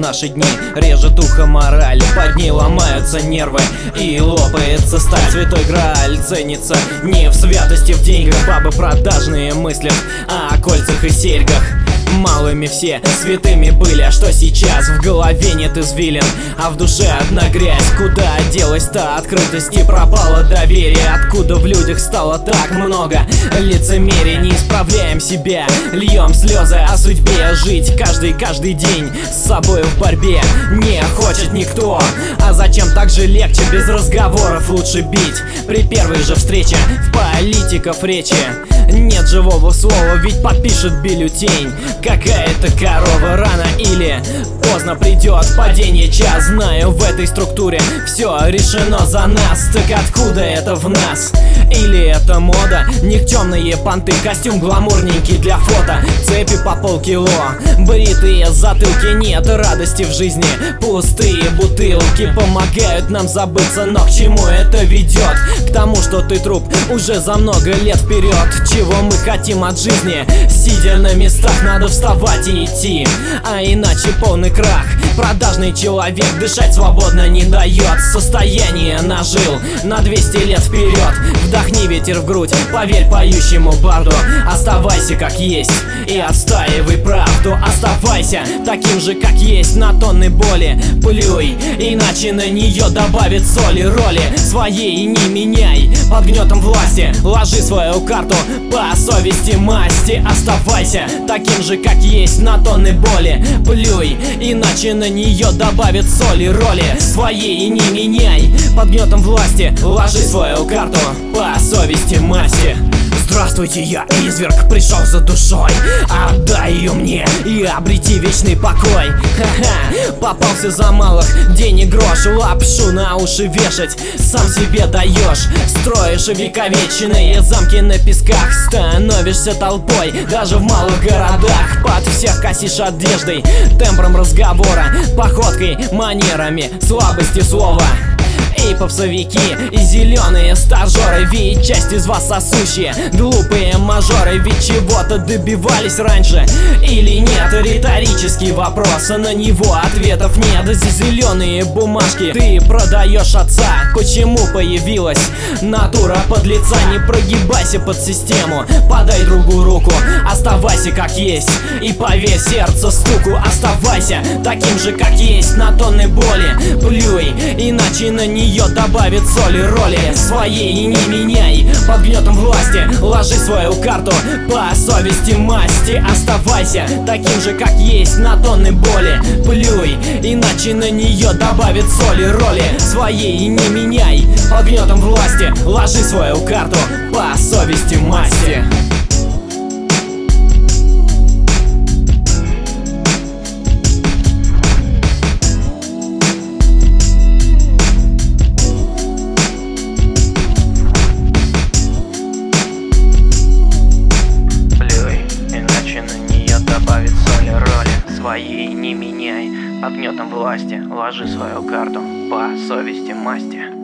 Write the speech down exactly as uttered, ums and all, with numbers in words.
наши дни режет ухо мораль, под ней ломаются нервы и лопается сталь. Святой Грааль ценится не в святости, в деньгах. Бабы продажные мыслят о кольцах и серьгах. Малыми все святыми были, а что сейчас? В голове нет извилин, а в душе одна грязь. Куда делась-то открытость и пропало доверие? Откуда в людях стало так много лицемерия? Не исправляем себя, льем слезы о судьбе. Жить каждый-каждый день с собой в борьбе не хочет никто. А зачем так же легче? Без разговоров лучше бить при первой же встрече. В политиков речи нет живого слова, ведь подпишет бюллетень какая-то корова. Рано или поздно придет падение, час. Знаю, в этой структуре все решено за нас. Так откуда это в нас? Или это мода? Никчемные понты, костюм гламурненький для фото, цепи по полкило, бритые затылки. Нет радости в жизни, пустые бутылки помогают нам забыться. Но к чему это ведет? К тому, что ты труп уже за много лет вперед. Чего мы хотим от жизни? Сидя на местах, надо вставать и идти, а иначе полный крах. Продажный человек дышать свободно не дает. Состояние нажил на двести лет вперед. Вдохни ветер в грудь, поверь поющему барду. Оставайся как есть и отстаивай правду. Оставайся таким же как есть, на тонны боли плюй, иначе на нее добавит соли. Роли своей не меняй, под гнетом власти ложи свою карту по совести масти. Оставайся таким же как есть, на тонны боли плюй, иначе на нее добавит соли. Роли своей не меняй, под гнетом власти ложи свою карту по совести масти. Здравствуйте, я изверг, пришел за душой. Отдай ее мне и обрети вечный покой. Ха-ха, попался за малых денег грош. Лапшу на уши вешать сам себе даешь. Строишь вековечные замки на песках, становишься толпой даже в малых городах. Под всех косишь одеждой, тембром разговора, походкой, манерами, слабости слова. И попсовики, и зеленые стажеры, ведь часть из вас сосущие, глупые мажоры. Ведь чего-то добивались раньше или нет? Риторический вопрос, а на него ответов нет. За зеленые бумажки ты продаешь отца. Почему появилась натура подлеца? Не прогибайся под систему, подай другую руку. Оставайся как есть и поверь сердцу стуку. Оставайся таким же как есть, на тонны боли плюй, иначе на нее добавит соли. Роли своей не меняй, под гнетом власти ложи свою карту по совести масти. Оставайся таким же как есть, на тонны боли плюй, иначе на нее добавит соли. Роли своей не меняй, под гнетом власти ложи свою карту по совести масти. Своей не меняй, под гнетом власти ложи свою карту по совести масти.